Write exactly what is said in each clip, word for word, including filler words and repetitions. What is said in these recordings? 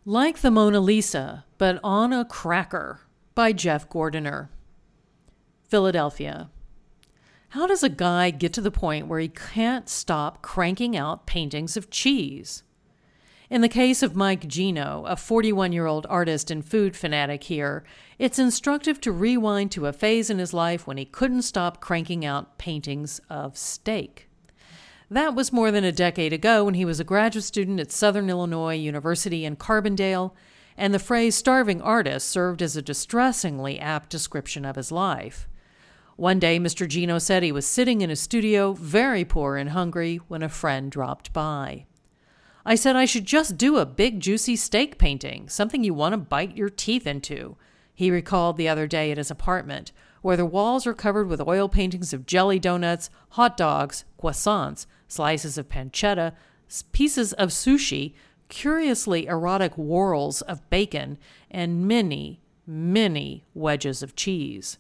Like the Mona Lisa, but on a cracker, by Jeff Gordiner. Philadelphia. How does a guy get to the point where he can't stop cranking out paintings of cheese? In the case of Mike Gino, a forty-one-year-old artist and food fanatic here, it's instructive to rewind to a phase in his life when he couldn't stop cranking out paintings of steak. That was more than a decade ago when he was a graduate student at Southern Illinois University in Carbondale, and the phrase starving artist served as a distressingly apt description of his life. One day, Mister Gino said he was sitting in his studio, very poor and hungry, when a friend dropped by. I said I should just do a big, juicy steak painting, something you want to bite your teeth into, he recalled the other day at his apartment, where the walls are covered with oil paintings of jelly donuts, hot dogs, croissants, slices of pancetta, pieces of sushi, curiously erotic whorls of bacon, and many, many wedges of cheese.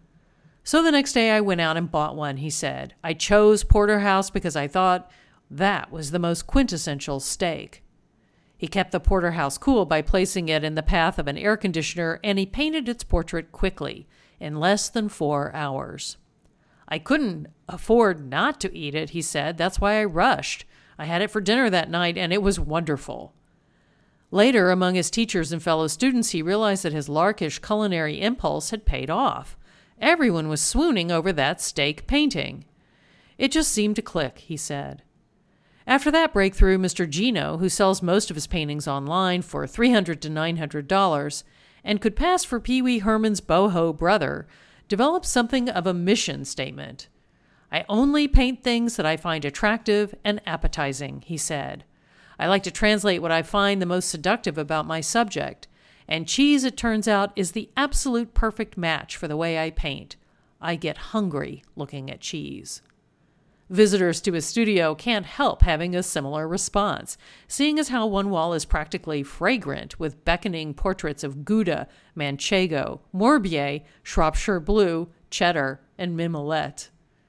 So the next day I went out and bought one, he said. I chose porterhouse because I thought that was the most quintessential steak. He kept the porterhouse cool by placing it in the path of an air conditioner, and he painted its portrait quickly, in less than four hours. I couldn't afford not to eat it, he said. That's why I rushed. I had it for dinner that night, and it was wonderful. Later, among his teachers and fellow students, he realized that his larkish culinary impulse had paid off. Everyone was swooning over that steak painting. It just seemed to click, he said. After that breakthrough, Mister Gino, who sells most of his paintings online for three hundred to nine hundred dollars and could pass for Pee Wee Herman's boho brother, developed something of a mission statement. I only paint things that I find attractive and appetizing, he said. I like to translate what I find the most seductive about my subject, and cheese, it turns out, is the absolute perfect match for the way I paint. I get hungry looking at cheese. Visitors to his studio can't help having a similar response, seeing as how one wall is practically fragrant with beckoning portraits of Gouda, Manchego, Morbier, Shropshire Blue, Cheddar, and Mimolette.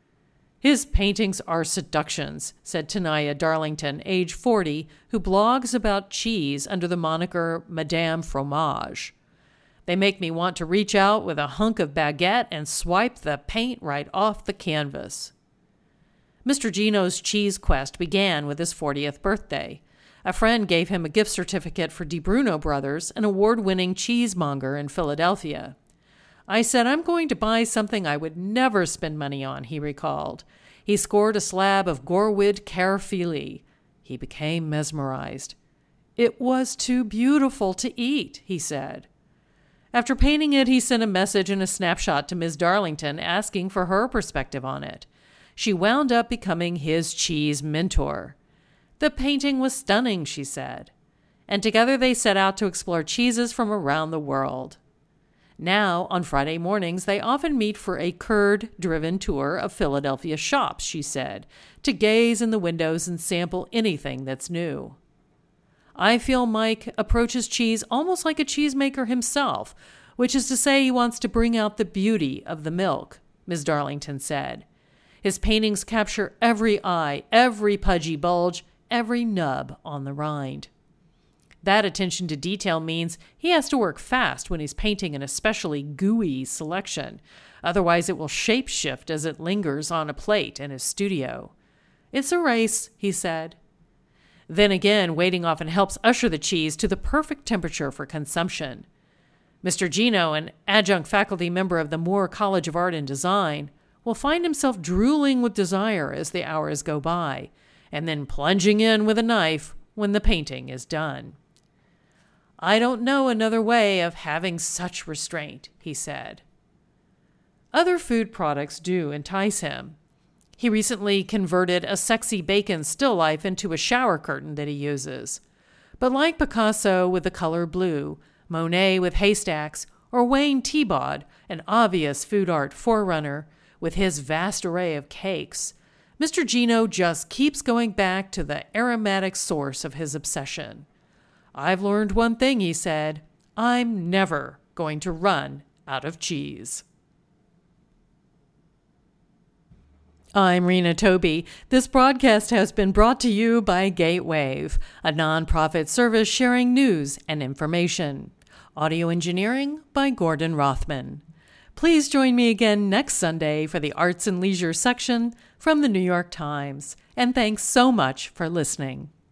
His paintings are seductions, said Tanaya Darlington, age forty, who blogs about cheese under the moniker Madame Fromage. They make me want to reach out with a hunk of baguette and swipe the paint right off the canvas. Mister Gino's cheese quest began with his fortieth birthday. A friend gave him a gift certificate for Di Bruno Brothers, an award-winning cheesemonger in Philadelphia. I said, I'm going to buy something I would never spend money on, he recalled. He scored a slab of Gorwid Caerphilly. He became mesmerized. It was too beautiful to eat, he said. After painting it, he sent a message and a snapshot to Miz Darlington asking for her perspective on it. She wound up becoming his cheese mentor. The painting was stunning, she said. And together they set out to explore cheeses from around the world. Now, on Friday mornings, they often meet for a curd-driven tour of Philadelphia shops, she said, to gaze in the windows and sample anything that's new. I feel Mike approaches cheese almost like a cheesemaker himself, which is to say he wants to bring out the beauty of the milk, Miz Darlington said. His paintings capture every eye, every pudgy bulge, every nub on the rind. That attention to detail means he has to work fast when he's painting an especially gooey selection. Otherwise, it will shape-shift as it lingers on a plate in his studio. It's a race, he said. Then again, waiting often helps usher the cheese to the perfect temperature for consumption. Mister Gino, an adjunct faculty member of the Moore College of Art and Design, will find himself drooling with desire as the hours go by, and then plunging in with a knife when the painting is done. I don't know another way of having such restraint, he said. Other food products do entice him. He recently converted a sexy bacon still life into a shower curtain that he uses. But like Picasso with the color blue, Monet with haystacks, or Wayne Thiebaud, an obvious food art forerunner, with his vast array of cakes, Mister Gino just keeps going back to the aromatic source of his obsession. I've learned one thing, he said. I'm never going to run out of cheese. I'm Rena Toby. This broadcast has been brought to you by Gatewave, a nonprofit service sharing news and information. Audio engineering by Gordon Rothman. Please join me again next Sunday for the Arts and Leisure section from the New York Times. And thanks so much for listening.